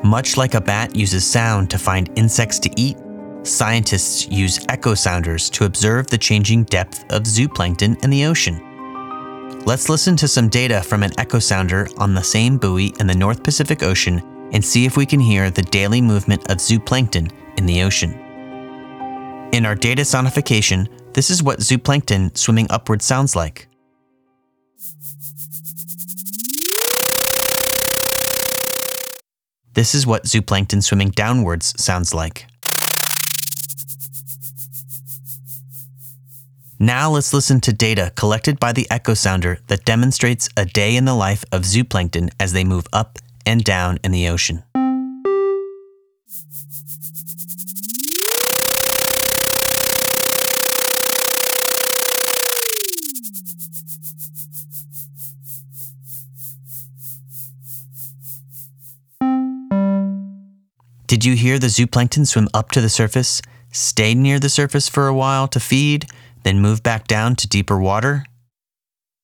Much like a bat uses sound to find insects to eat, scientists use echo sounders to observe the changing depth of zooplankton in the ocean. Let's listen to some data from an echo sounder on the same buoy in the North Pacific Ocean and see if we can hear the daily movement of zooplankton in the ocean. In our data sonification, this is what zooplankton swimming upward sounds like. This is what zooplankton swimming downwards sounds like. Now let's listen to data collected by the echo sounder that demonstrates a day in the life of zooplankton as they move up and down in the ocean. Did you hear the zooplankton swim up to the surface, stay near the surface for a while to feed, then move back down to deeper water?